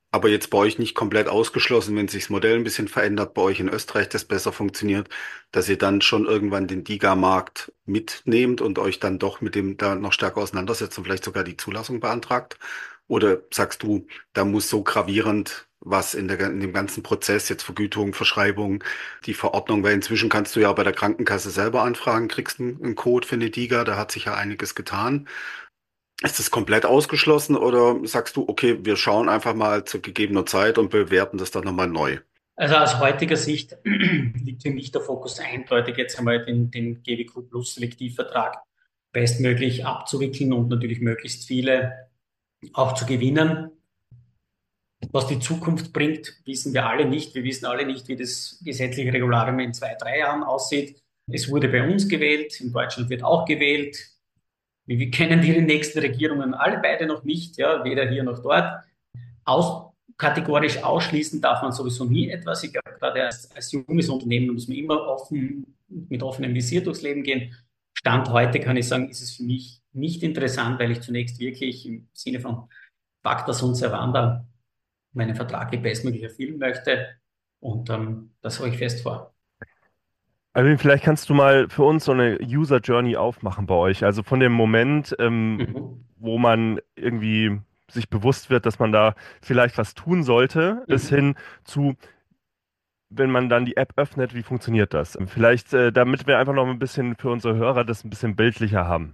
aber jetzt bei euch nicht komplett ausgeschlossen, wenn sich das Modell ein bisschen verändert, bei euch in Österreich das besser funktioniert, dass ihr dann schon irgendwann den DiGA-Markt mitnehmt und euch dann doch mit dem da noch stärker auseinandersetzt und vielleicht sogar die Zulassung beantragt? Oder sagst du, da muss so gravierend was in der, in dem ganzen Prozess, jetzt Vergütung, Verschreibung, die Verordnung, weil inzwischen kannst du ja bei der Krankenkasse selber anfragen, kriegst einen, einen Code für eine DiGA, da hat sich ja einiges getan. Ist das komplett ausgeschlossen oder sagst du, okay, wir schauen einfach mal zu gegebener Zeit und bewerten das dann nochmal neu? Also aus heutiger Sicht liegt für mich der Fokus eindeutig jetzt einmal den, den G W Q Plus Selektivvertrag bestmöglich abzuwickeln und natürlich möglichst viele auch zu gewinnen. Was die Zukunft bringt, wissen wir alle nicht. Wir wissen alle nicht, wie das gesetzliche Regularium in zwei, drei Jahren aussieht. Es wurde bei uns gewählt, in Deutschland wird auch gewählt. Wir, wir kennen die nächsten Regierungen alle beide noch nicht, ja, weder hier noch dort. Aus, kategorisch ausschließen darf man sowieso nie etwas. Ich glaube, gerade als, als junges Unternehmen muss man immer offen, mit offenem Visier durchs Leben gehen. Stand heute kann ich sagen, ist es für mich nicht interessant, weil ich zunächst wirklich im Sinne von Pacta sunt servanda meinen Vertrag bestmöglich erfüllen möchte. Und ähm, das habe ich fest vor. Alvin, vielleicht kannst du mal für uns so eine User Journey aufmachen bei euch. Also von dem Moment, ähm, Mhm. wo man irgendwie sich bewusst wird, dass man da vielleicht was tun sollte, bis Mhm. hin zu, wenn man dann die App öffnet, wie funktioniert das? Vielleicht, äh, damit wir einfach noch ein bisschen für unsere Hörer das ein bisschen bildlicher haben.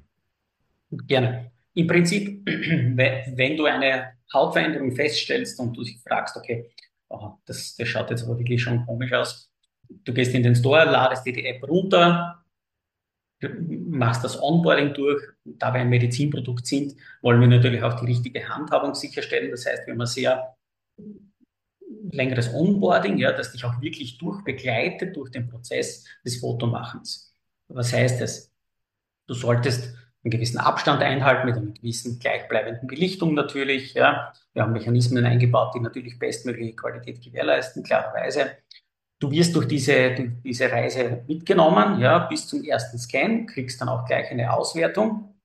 Gerne. Im Prinzip, we- wenn du eine Hautveränderung feststellst und du dich fragst, okay, aha, das, das schaut jetzt aber wirklich schon komisch aus. Du gehst in den Store, ladest dir die App runter, du machst das Onboarding durch. Da wir ein Medizinprodukt sind, wollen wir natürlich auch die richtige Handhabung sicherstellen. Das heißt, wir haben ein sehr längeres Onboarding, ja, das dich auch wirklich durchbegleitet durch den Prozess des Fotomachens. Was heißt es? Du solltest einen gewissen Abstand einhalten mit einer gewissen gleichbleibenden Belichtung natürlich. Ja. Wir haben Mechanismen eingebaut, die natürlich bestmögliche Qualität gewährleisten, klarerweise. Du wirst durch diese, durch diese Reise mitgenommen, ja, bis zum ersten Scan, kriegst dann auch gleich eine Auswertung,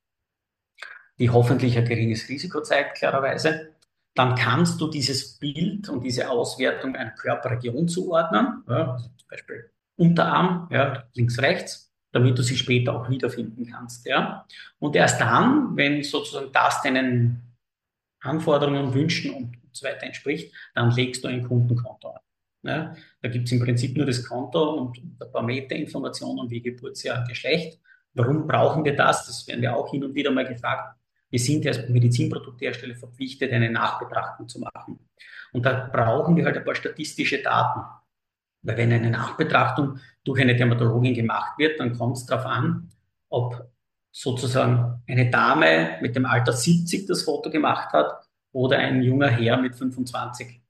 die hoffentlich ein geringes Risiko zeigt, klarerweise. Dann kannst du dieses Bild und diese Auswertung einer Körperregion zuordnen, ja, also zum Beispiel Unterarm, ja, links, rechts, damit du sie später auch wiederfinden kannst. Ja. Und erst dann, wenn sozusagen das deinen Anforderungen, Wünschen und so weiter entspricht, dann legst du ein Kundenkonto an. Ja. Da gibt es im Prinzip nur das Konto und ein paar Metainformationen wie Geburtsjahr, Geschlecht. Warum brauchen wir das? Das werden wir auch hin und wieder mal gefragt. Wir sind ja als Medizinprodukthersteller verpflichtet, eine Nachbetrachtung zu machen. Und da brauchen wir halt ein paar statistische Daten. Weil wenn eine Nachbetrachtung durch eine Dermatologin gemacht wird, dann kommt es darauf an, ob sozusagen eine Dame mit dem Alter siebzig das Foto gemacht hat oder ein junger Herr mit fünfundzwanzig.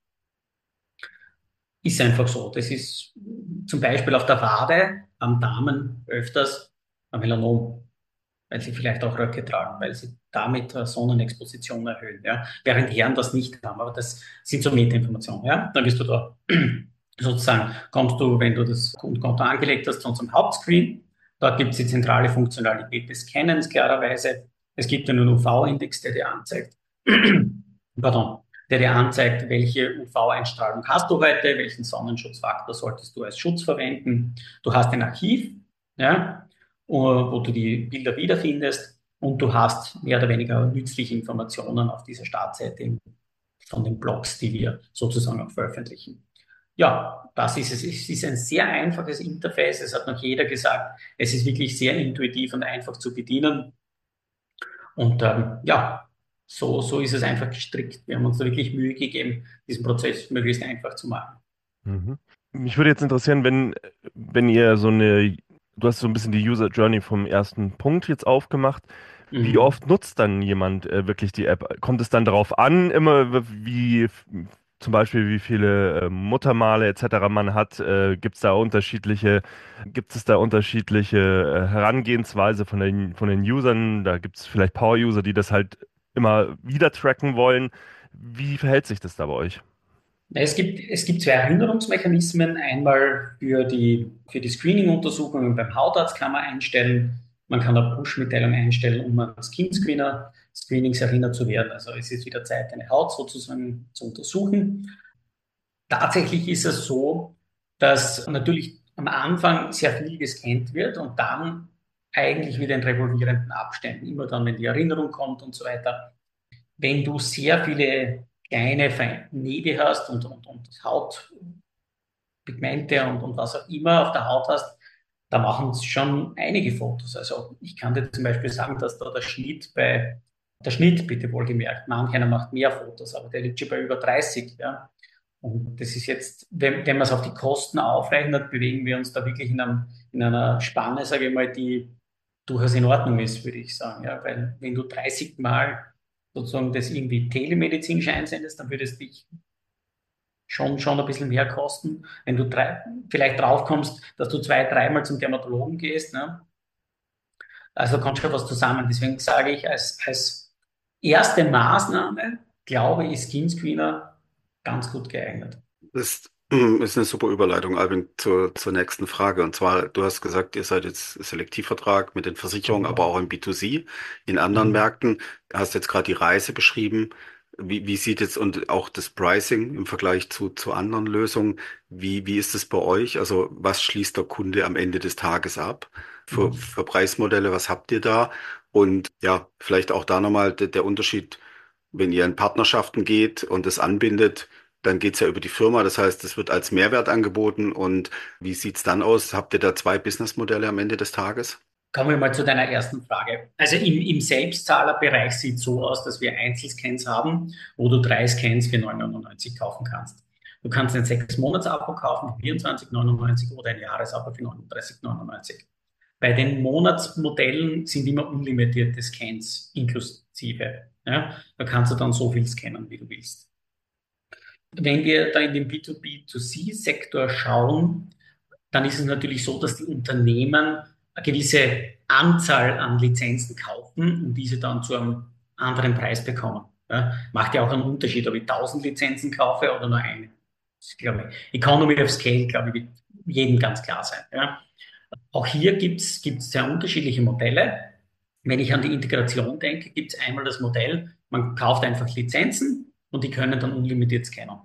Ist einfach so. Das ist zum Beispiel auf der Wade am Damen öfters ein Melanom, weil sie vielleicht auch Röcke tragen, weil sie damit Sonnenexposition erhöhen. Ja. Während Herren das nicht haben, aber das sind so Metainformationen. Ja. Dann bist du da sozusagen, kommst du, wenn du das Konto angelegt hast, zu unserem Hauptscreen. Dort gibt es die zentrale Funktionalität des Scannens, klarerweise. Es gibt einen U V-Index, der dir anzeigt, pardon, der dir anzeigt, welche U V-Einstrahlung hast du heute, welchen Sonnenschutzfaktor solltest du als Schutz verwenden. Du hast ein Archiv, ja, wo du die Bilder wiederfindest und du hast mehr oder weniger nützliche Informationen auf dieser Startseite von den Blogs, die wir sozusagen auch veröffentlichen. Ja, das ist es. Es ist ein sehr einfaches Interface. Es hat noch jeder gesagt. Es ist wirklich sehr intuitiv und einfach zu bedienen. Und ähm, ja, so, so ist es einfach gestrickt. Wir haben uns da wirklich Mühe gegeben, diesen Prozess möglichst einfach zu machen. Mhm. Mich würde jetzt interessieren, wenn, wenn ihr so eine, du hast so ein bisschen die User Journey vom ersten Punkt jetzt aufgemacht. Wie Mhm. oft nutzt dann jemand äh, wirklich die App? Kommt es dann darauf an, immer wie zum Beispiel wie viele äh, Muttermale et cetera man hat? Äh, gibt es da unterschiedliche, gibt es da unterschiedliche äh, Herangehensweise von den, von den Usern? Da gibt es vielleicht Power-User, die das halt immer wieder tracken wollen. Wie verhält sich das da bei euch? Es gibt, es gibt zwei Erinnerungsmechanismen. Einmal für die, für die Screening-Untersuchungen beim Hautarzt kann man einstellen. Man kann eine Push-Mitteilung einstellen, um einen Skin-Screener Screenings erinnert zu werden. Also es ist wieder Zeit, deine Haut sozusagen zu untersuchen. Tatsächlich ist es so, dass natürlich am Anfang sehr viel gescannt wird und dann eigentlich wieder in revolvierenden Abständen, immer dann, wenn die Erinnerung kommt und so weiter. Wenn du sehr viele kleine Nähte hast und, und, und Hautpigmente und, und was auch immer auf der Haut hast, da machen es schon einige Fotos. Also ich kann dir zum Beispiel sagen, dass da der Schnitt bei, der Schnitt bitte wohlgemerkt, manch einer macht mehr Fotos, aber der liegt schon bei über dreißig. Ja. Und das ist jetzt, wenn, wenn man es auf die Kosten aufrechnet, bewegen wir uns da wirklich in, einem, in einer Spanne, sage ich mal, die durchaus in Ordnung ist, würde ich sagen. Ja. Weil wenn du dreißig Mal sozusagen das irgendwie telemedizinisch einsendest, dann würde es dich schon, schon ein bisschen mehr kosten. Wenn du drei, vielleicht drauf kommst, dass du zwei, dreimal zum Dermatologen gehst, ne? Also kommt schon was zusammen. Deswegen sage ich, als, als erste Maßnahme, glaube ich, ist Skin Screener ganz gut geeignet. Das ist eine super Überleitung, Albin, zur, zur nächsten Frage. Und zwar, du hast gesagt, ihr seid jetzt Selektivvertrag mit den Versicherungen, aber auch im B zwei C, in anderen Mhm. Märkten. Du hast jetzt gerade die Reise beschrieben. Wie, wie sieht jetzt und auch das Pricing im Vergleich zu, zu anderen Lösungen? Wie, wie ist es bei euch? Also, was schließt der Kunde am Ende des Tages ab? Für, Mhm. für Preismodelle, was habt ihr da? Und ja, vielleicht auch da nochmal der, der Unterschied, wenn ihr in Partnerschaften geht und es anbindet, dann geht's ja über die Firma. Das heißt, es wird als Mehrwert angeboten. Und wie sieht's dann aus? Habt ihr da zwei Businessmodelle am Ende des Tages? Kommen wir mal zu deiner ersten Frage. Also im, im Selbstzahlerbereich sieht es so aus, dass wir Einzelscans haben, wo du drei Scans für neun Euro neunundneunzig kaufen kannst. Du kannst ein sechs Monats Abo kaufen für vierundzwanzig Euro neunundneunzig oder ein Jahresabo für neununddreißig Euro neunundneunzig. Bei den Monatsmodellen sind immer unlimitierte Scans inklusive. Ja? Da kannst du dann so viel scannen, wie du willst. Wenn wir da in den B zwei B zwei C-Sektor schauen, dann ist es natürlich so, dass die Unternehmen eine gewisse Anzahl an Lizenzen kaufen und diese dann zu einem anderen Preis bekommen. Ja, macht ja auch einen Unterschied, ob ich tausend Lizenzen kaufe oder nur eine. Das ist, glaube ich, Economy of Scale, glaube ich, wird jedem ganz klar sein. Ja. Auch hier gibt es sehr unterschiedliche Modelle. Wenn ich an die Integration denke, gibt es einmal das Modell, man kauft einfach Lizenzen und die können dann unlimitiert scannen.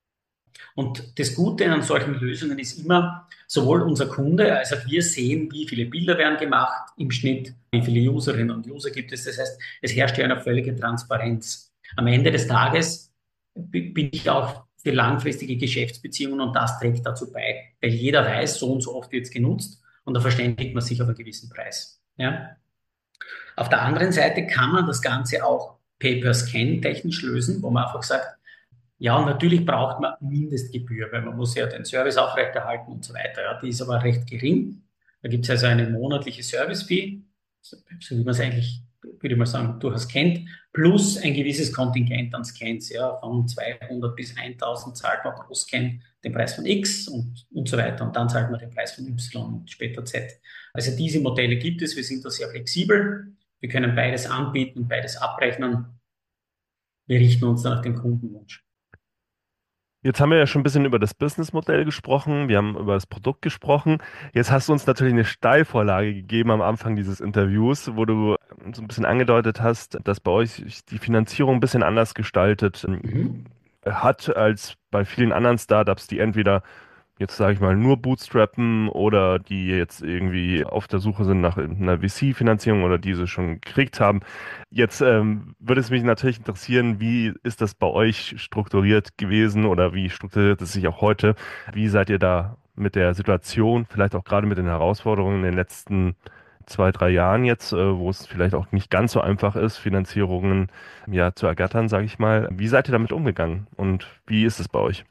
Und das Gute an solchen Lösungen ist immer, sowohl unser Kunde als auch wir sehen, wie viele Bilder werden gemacht im Schnitt, wie viele Userinnen und User gibt es. Das heißt, es herrscht ja eine völlige Transparenz. Am Ende des Tages bin ich auch für langfristige Geschäftsbeziehungen und das trägt dazu bei, weil jeder weiß, so und so oft wird es genutzt und da verständigt man sich auf einen gewissen Preis. Ja? Auf der anderen Seite kann man das Ganze auch Pay-per-Scan technisch lösen, wo man einfach sagt, ja, und natürlich braucht man Mindestgebühr, weil man muss ja den Service aufrechterhalten und so weiter. Ja, die ist aber recht gering. Da gibt es also eine monatliche Service-Fee, so so wie man es eigentlich, würde ich mal sagen, durchaus kennt, plus ein gewisses Kontingent an Scans. Ja, von zweihundert bis tausend zahlt man pro Scan den Preis von X und, und so weiter. Und dann zahlt man den Preis von Y und später Z. Also diese Modelle gibt es. Wir sind da sehr flexibel. Wir können beides anbieten, beides abrechnen. Wir richten uns dann nach dem Kundenwunsch. Jetzt haben wir ja schon ein bisschen über das Businessmodell gesprochen, wir haben über das Produkt gesprochen. Jetzt hast du uns natürlich eine Steilvorlage gegeben am Anfang dieses Interviews, wo du so ein bisschen angedeutet hast, dass bei euch sich die Finanzierung ein bisschen anders gestaltet Mhm. hat als bei vielen anderen Startups, die entweder jetzt sage ich mal nur bootstrappen oder die jetzt irgendwie auf der Suche sind nach einer V C-Finanzierung oder diese schon gekriegt haben. Jetzt ähm, würde es mich natürlich interessieren, wie ist das bei euch strukturiert gewesen oder wie strukturiert es sich auch heute? Wie seid ihr da mit der Situation, vielleicht auch gerade mit den Herausforderungen in den letzten zwei, drei Jahren jetzt, äh, wo es vielleicht auch nicht ganz so einfach ist, Finanzierungen ja zu ergattern, sage ich mal. Wie seid ihr damit umgegangen und wie ist es bei euch?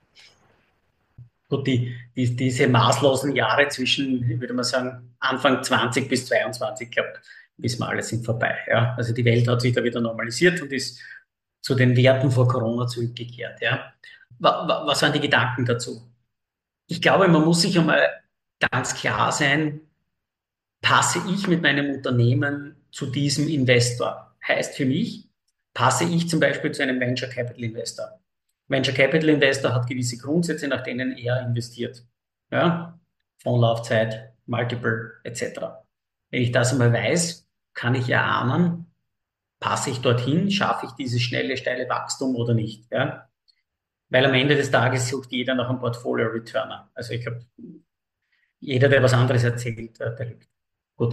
Gut, die, die, diese maßlosen Jahre zwischen, würde man sagen, Anfang zwanzig bis zweiundzwanzig, ich glaube, wissen wir alle, sind vorbei. Ja? Also die Welt hat sich da wieder normalisiert und ist zu den Werten vor Corona zurückgekehrt. Ja? Wa- wa- Was waren die Gedanken dazu? Ich glaube, man muss sich einmal ganz klar sein, passe ich mit meinem Unternehmen zu diesem Investor? Heißt für mich, passe ich zum Beispiel zu einem Venture Capital Investor? Venture Capital Investor hat gewisse Grundsätze, nach denen er investiert. Ja? Fondslaufzeit, Multiple et cetera. Wenn ich das einmal weiß, kann ich erahnen, passe ich dorthin, schaffe ich dieses schnelle, steile Wachstum oder nicht. Ja? Weil am Ende des Tages sucht jeder nach einem Portfolio-Returner. Also ich glaube, jeder, der was anderes erzählt, der, der lügt. Gut.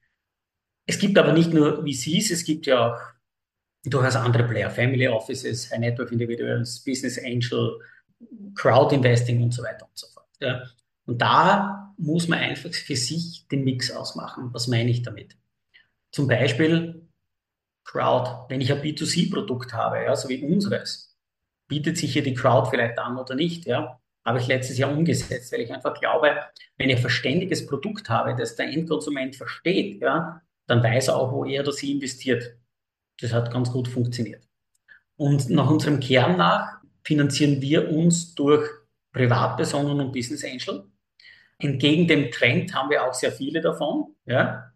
Es gibt aber nicht nur V Cs, es gibt ja auch durchaus andere Player, Family Offices, High Net Worth Individuals, Business Angel, Crowd Investing und so weiter und so fort. Ja. Und da muss man einfach für sich den Mix ausmachen. Was meine ich damit? Zum Beispiel Crowd, wenn ich ein B zwei C-Produkt habe, ja, so wie unseres, bietet sich hier die Crowd vielleicht an oder nicht, ja? Habe ich letztes Jahr umgesetzt, weil ich einfach glaube, wenn ich ein verständiges Produkt habe, das der Endkonsument versteht, ja, dann weiß er auch, wo er oder sie investiert. Das hat ganz gut funktioniert. Und nach unserem Kern nach finanzieren wir uns durch Privatpersonen und Business Angel. Entgegen dem Trend haben wir auch sehr viele davon, ja,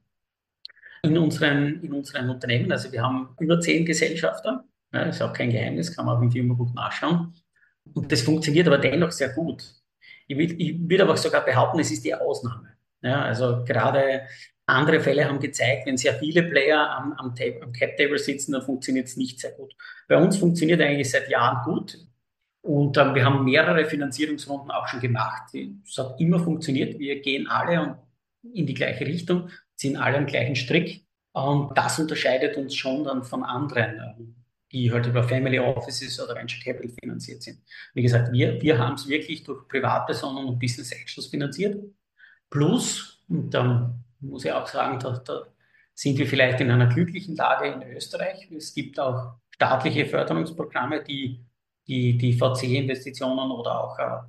in unseren, in unseren Unternehmen. Also wir haben über zehn Gesellschafter. Ja, ist auch kein Geheimnis, kann man auch im Firmenbuch nachschauen. Und das funktioniert aber dennoch sehr gut. Ich würde ich würd aber sogar behaupten, es ist die Ausnahme. Ja, also gerade andere Fälle haben gezeigt, wenn sehr viele Player am, am, am Cap-Table sitzen, dann funktioniert es nicht sehr gut. Bei uns funktioniert eigentlich seit Jahren gut. Und ähm, wir haben mehrere Finanzierungsrunden auch schon gemacht. Es hat immer funktioniert. Wir gehen alle in die gleiche Richtung, ziehen alle am gleichen Strick. Und das unterscheidet uns schon dann von anderen, ähm, die halt über Family Offices oder Venture Capital finanziert sind. Wie gesagt, wir, wir haben es wirklich durch Privatpersonen und Business Angels finanziert. Plus, und dann muss ich auch sagen, da, da sind wir vielleicht in einer glücklichen Lage in Österreich. Es gibt auch staatliche Förderungsprogramme, die die, die V C-Investitionen oder auch äh,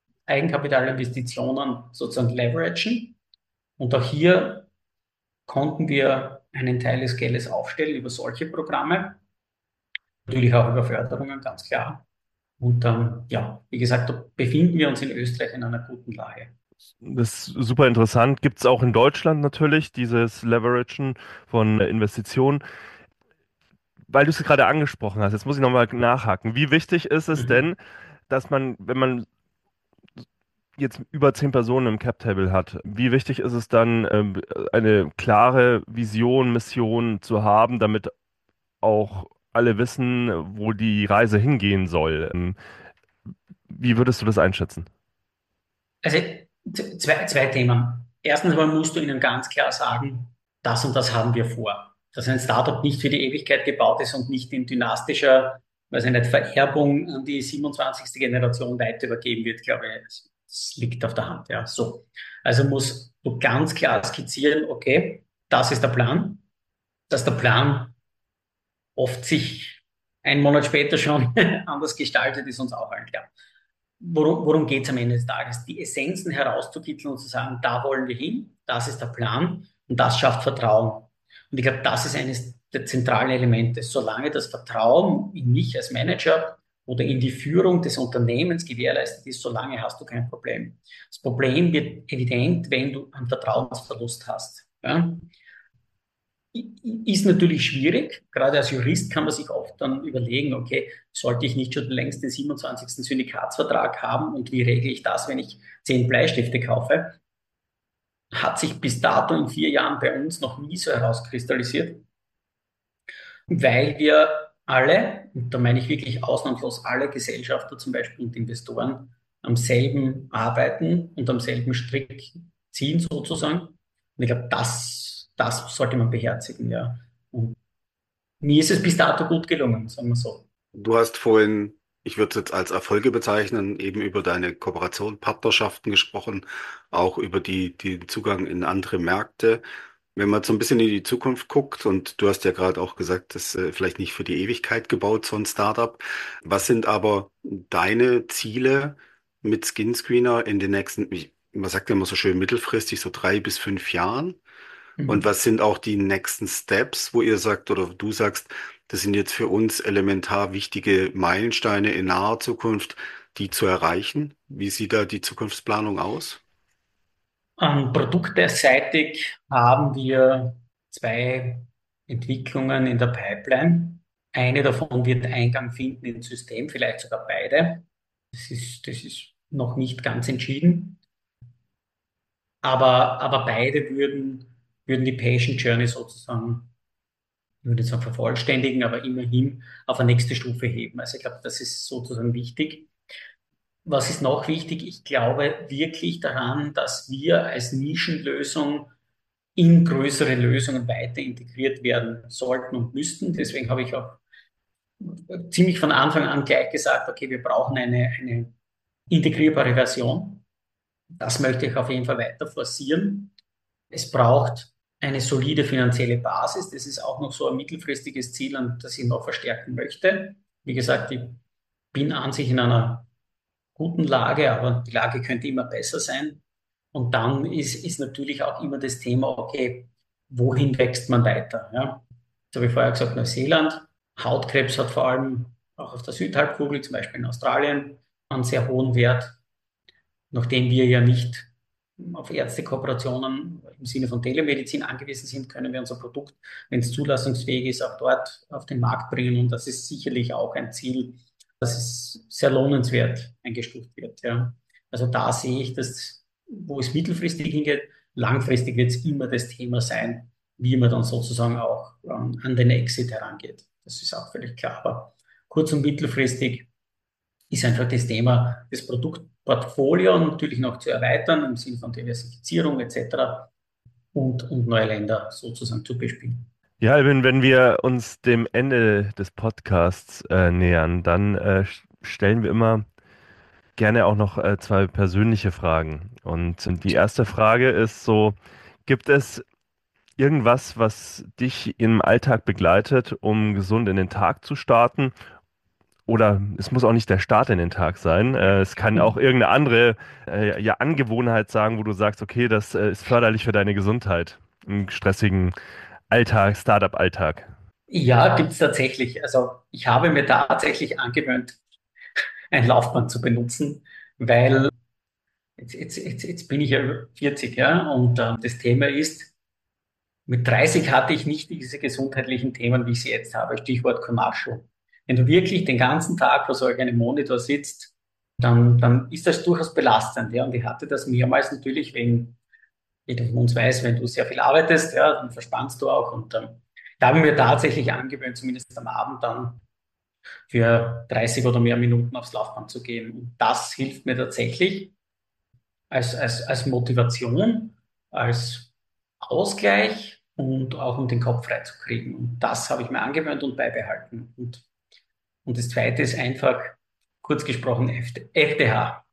Eigenkapitalinvestitionen sozusagen leveragen. Und auch hier konnten wir einen Teil des Geldes aufstellen über solche Programme, natürlich auch über Förderungen, ganz klar. Und ähm, ja, wie gesagt, da befinden wir uns in Österreich in einer guten Lage. Das ist super interessant. Gibt es auch in Deutschland natürlich dieses Leveragen von Investitionen? Weil du es gerade angesprochen hast, jetzt muss ich nochmal nachhaken. Wie wichtig ist es Mhm. denn, dass man, wenn man jetzt über zehn Personen im Cap-Table hat, wie wichtig ist es dann, ähm, eine klare Vision, Mission zu haben, damit auch alle wissen, wo die Reise hingehen soll? Ähm, Wie würdest du das einschätzen? Also z- zwei, zwei Themen. Erstens mal musst du ihnen ganz klar sagen, das und das haben wir vor. Dass ein Startup nicht für die Ewigkeit gebaut ist und nicht in dynastischer, weiß ich nicht, Vererbung an die siebenundzwanzigste Generation weiter übergeben wird, glaube ich, das das liegt auf der Hand. Ja, so. Also musst du ganz klar skizzieren, okay, das ist der Plan. Dass der Plan oft sich einen Monat später schon anders gestaltet, ist uns auch allen klar. Worum, worum geht es am Ende des Tages? Die Essenzen herauszukitzeln und zu sagen, da wollen wir hin, das ist der Plan und das schafft Vertrauen. Und ich glaube, das ist eines der zentralen Elemente. Solange das Vertrauen in mich als Manager oder in die Führung des Unternehmens gewährleistet ist, solange hast du kein Problem. Das Problem wird evident, wenn du einen Vertrauensverlust hast. Ja? Ist natürlich schwierig. Gerade als Jurist kann man sich oft dann überlegen, okay, sollte ich nicht schon längst den siebenundzwanzigsten Syndikatsvertrag haben und wie regle ich das, wenn ich zehn Bleistifte kaufe? Hat sich bis dato in vier Jahren bei uns noch nie so herauskristallisiert, weil wir alle, und da meine ich wirklich ausnahmslos alle Gesellschafter zum Beispiel und Investoren, am selben arbeiten und am selben Strick ziehen sozusagen. Und ich glaube, das, das sollte man beherzigen, ja. Und mir ist es bis dato gut gelungen, sagen wir so. Du hast vorhin, ich würde es jetzt als Erfolge bezeichnen, eben über deine Kooperation, Partnerschaften gesprochen, auch über die, den Zugang in andere Märkte. Wenn man so ein bisschen in die Zukunft guckt, und du hast ja gerade auch gesagt, das ist äh, vielleicht nicht für die Ewigkeit gebaut, so ein Startup. Was sind aber deine Ziele mit Skin Screener in den nächsten, ich- man sagt ja immer so schön mittelfristig, so drei bis fünf Jahren? Und Mhm. was sind auch die nächsten Steps, wo ihr sagt oder du sagst, das sind jetzt für uns elementar wichtige Meilensteine in naher Zukunft, die zu erreichen? Wie sieht da die Zukunftsplanung aus? Ähm, produktseitig haben wir zwei Entwicklungen in der Pipeline. Eine davon wird Eingang finden ins System, vielleicht sogar beide. Das ist, das ist noch nicht ganz entschieden. Aber, aber beide würden, würden die Patient Journey sozusagen ich würde nicht sagen vervollständigen, aber immerhin auf eine nächste Stufe heben. Also ich glaube, das ist sozusagen wichtig. Was ist noch wichtig? Ich glaube wirklich daran, dass wir als Nischenlösung in größere Lösungen weiter integriert werden sollten und müssten. Deswegen habe ich auch ziemlich von Anfang an gleich gesagt, okay, wir brauchen eine, eine integrierbare Version. Das möchte ich auf jeden Fall weiter forcieren. Es braucht eine solide finanzielle Basis. Das ist auch noch so ein mittelfristiges Ziel, an das ich noch verstärken möchte. Wie gesagt, ich bin an sich in einer guten Lage, aber die Lage könnte immer besser sein. Und dann ist, ist natürlich auch immer das Thema, okay, wohin wächst man weiter? Ja? Das habe ich vorher gesagt, Neuseeland. Hautkrebs hat vor allem auch auf der Südhalbkugel, zum Beispiel in Australien, einen sehr hohen Wert. Nachdem wir ja nicht auf Ärztekooperationen im Sinne von Telemedizin angewiesen sind, können wir unser Produkt, wenn es zulassungsfähig ist, auch dort auf den Markt bringen. Und das ist sicherlich auch ein Ziel, das es sehr lohnenswert eingestuft wird. Ja. Also da sehe ich das, wo es mittelfristig hingeht. Langfristig wird es immer das Thema sein, wie man dann sozusagen auch ähm, an den Exit herangeht. Das ist auch völlig klar. Aber kurz- und mittelfristig ist einfach das Thema, das Produktportfolio natürlich noch zu erweitern im Sinne von Diversifizierung et cetera und, und neue Länder sozusagen zu bespielen. Ja, Albin, wenn wir uns dem Ende des Podcasts äh, nähern, dann äh, stellen wir immer gerne auch noch äh, zwei persönliche Fragen. Und die erste Frage ist so, gibt es irgendwas, was dich im Alltag begleitet, um gesund in den Tag zu starten? Oder es muss auch nicht der Start in den Tag sein. Äh, es kann auch irgendeine andere äh, ja, Angewohnheit sagen, wo du sagst, okay, das äh, ist förderlich für deine Gesundheit im stressigen Alltag, Startup-Alltag. Ja, gibt es tatsächlich. Also ich habe mir tatsächlich angewöhnt, ein Laufband zu benutzen, weil jetzt, jetzt, jetzt, jetzt bin ich ja vierzig, ja, und äh, das Thema ist, mit dreißig hatte ich nicht diese gesundheitlichen Themen, wie ich sie jetzt habe. Stichwort Commercial. Wenn du wirklich den ganzen Tag vor solch einem Monitor sitzt, dann, dann ist das durchaus belastend. Ja? Und ich hatte das mehrmals natürlich, wenn jeder von uns weiß, wenn du sehr viel arbeitest, ja, dann verspannst du auch. Und ähm, da habe ich mir tatsächlich angewöhnt, zumindest am Abend dann für dreißig oder mehr Minuten aufs Laufband zu gehen. Und das hilft mir tatsächlich als, als, als Motivation, als Ausgleich und auch um den Kopf freizukriegen. Und das habe ich mir angewöhnt und beibehalten. Und, und das Zweite ist einfach, kurz gesprochen, F D H.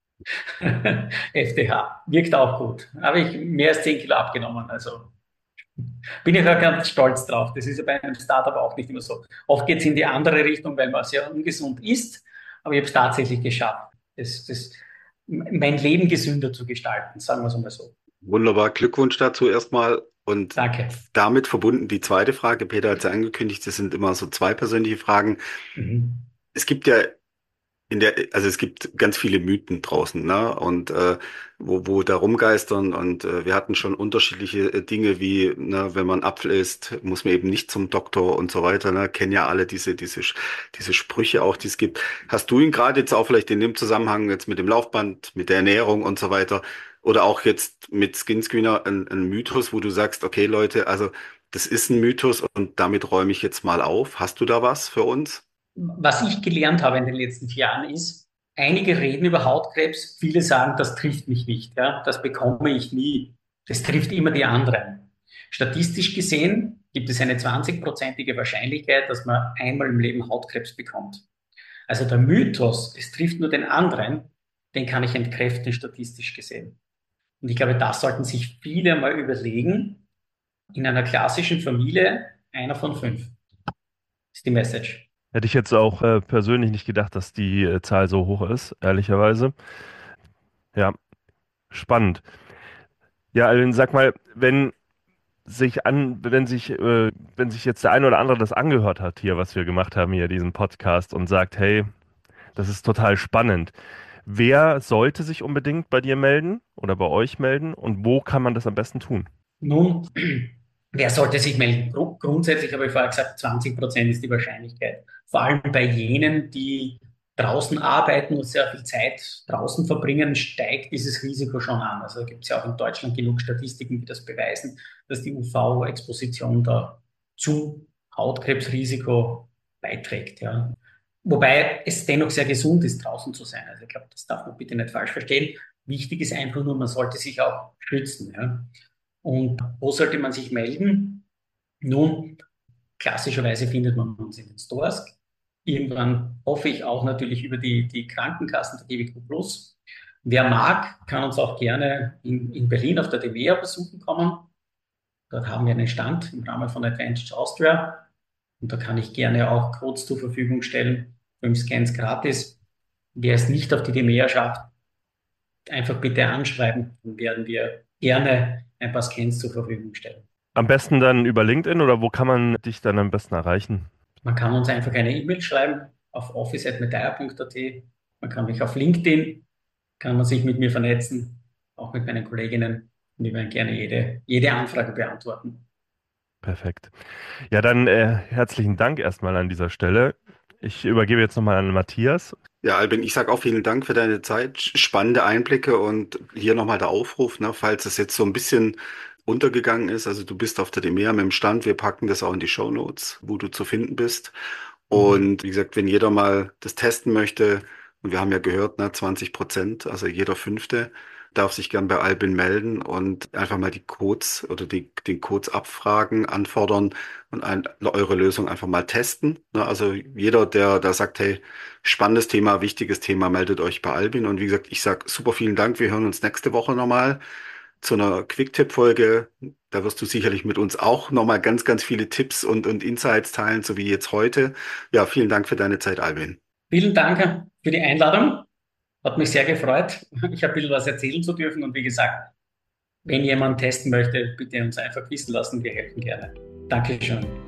F D H wirkt auch gut. Habe ich mehr als zehn Kilo abgenommen. Also bin ich auch ganz stolz drauf. Das ist ja bei einem Startup auch nicht immer so. Oft geht es in die andere Richtung, weil man sehr ungesund ist. Aber ich habe es tatsächlich geschafft, das, das, mein Leben gesünder zu gestalten, sagen wir es mal so. Wunderbar, Glückwunsch dazu erstmal. Und Danke. damit verbunden die zweite Frage. Peter hat es ja angekündigt, das sind immer so zwei persönliche Fragen. Mhm. Es gibt ja in der, also es gibt ganz viele Mythen draußen, ne? Und äh, wo, wo da rumgeistern und äh, wir hatten schon unterschiedliche äh, Dinge wie, ne, wenn man Apfel isst, muss man eben nicht zum Doktor und so weiter, ne? Kennen ja alle diese, diese, diese Sprüche auch, die es gibt. Hast du ihn gerade jetzt auch vielleicht in dem Zusammenhang jetzt mit dem Laufband, mit der Ernährung und so weiter oder auch jetzt mit Skin Screener ein, ein Mythos, wo du sagst, okay Leute, also das ist ein Mythos und damit räume ich jetzt mal auf. Hast du da was für uns? Was ich gelernt habe in den letzten vier Jahren ist, einige reden über Hautkrebs, viele sagen, das trifft mich nicht, ja, das bekomme ich nie. Das trifft immer die anderen. Statistisch gesehen gibt es eine zwanzigprozentige Wahrscheinlichkeit, dass man einmal im Leben Hautkrebs bekommt. Also der Mythos, es trifft nur den anderen, den kann ich entkräften, statistisch gesehen. Und ich glaube, das sollten sich viele mal überlegen. In einer klassischen Familie, einer von fünf ist die Message. Hätte ich jetzt auch äh, persönlich nicht gedacht, dass die äh, Zahl so hoch ist, ehrlicherweise. Ja, spannend. Ja, Alvin, sag mal, wenn sich an, wenn sich, äh, wenn sich jetzt der eine oder andere das angehört hat hier, was wir gemacht haben hier, diesen Podcast und sagt, hey, das ist total spannend. Wer sollte sich unbedingt bei dir melden oder bei euch melden und wo kann man das am besten tun? Nun, wer sollte sich melden? Gru- Grundsätzlich habe ich vorher gesagt, zwanzig Prozent ist die Wahrscheinlichkeit. Vor allem bei jenen, die draußen arbeiten und sehr viel Zeit draußen verbringen, steigt dieses Risiko schon an. Also gibt es ja auch in Deutschland genug Statistiken, die das beweisen, dass die U V-Exposition da zu Hautkrebsrisiko beiträgt. Ja. Wobei es dennoch sehr gesund ist, draußen zu sein. Also ich glaube, das darf man bitte nicht falsch verstehen. Wichtig ist einfach nur, man sollte sich auch schützen. Ja. Und wo sollte man sich melden? Nun, klassischerweise findet man uns in den Stores. Irgendwann hoffe ich auch natürlich über die, die Krankenkassen der G W Q Plus. Wer mag, kann uns auch gerne in, in Berlin auf der D W A besuchen kommen. Dort haben wir einen Stand im Rahmen von Advantage Austria. Und da kann ich gerne auch Codes zur Verfügung stellen, fünf Scans gratis. Wer es nicht auf die D W A schafft, einfach bitte anschreiben, dann werden wir gerne ein paar Scans zur Verfügung stellen. Am besten dann über LinkedIn oder wo kann man dich dann am besten erreichen? Man kann uns einfach eine E-Mail schreiben auf office at medaya punkt a t. Man kann mich auf LinkedIn, kann man sich mit mir vernetzen, auch mit meinen Kolleginnen. Und wir werden gerne jede, jede Anfrage beantworten. Perfekt. Ja, dann äh, herzlichen Dank erstmal an dieser Stelle. Ich übergebe jetzt nochmal an Matthias. Ja, Albin, ich sage auch vielen Dank für deine Zeit, spannende Einblicke und hier nochmal der Aufruf, ne, falls es jetzt so ein bisschen untergegangen ist. Also du bist auf der D M E A mit dem Stand, wir packen das auch in die Shownotes, wo du zu finden bist. Und wie gesagt, wenn jeder mal das testen möchte, und wir haben ja gehört, ne, zwanzig Prozent, also jeder Fünfte, darf sich gern bei Albin melden und einfach mal die Codes oder die, den Codes abfragen, anfordern und ein, eure Lösung einfach mal testen. Ne, also jeder, der da sagt, hey, spannendes Thema, wichtiges Thema, meldet euch bei Albin. Und wie gesagt, ich sage super vielen Dank. Wir hören uns nächste Woche nochmal zu einer Quick-Tipp-Folge. Da wirst du sicherlich mit uns auch nochmal ganz, ganz viele Tipps und, und Insights teilen, so wie jetzt heute. Ja, vielen Dank für deine Zeit, Albin. Vielen Dank für die Einladung. Hat mich sehr gefreut. Ich habe ein bisschen was erzählen zu dürfen. Und wie gesagt, wenn jemand testen möchte, bitte uns einfach wissen lassen. Wir helfen gerne. Dankeschön.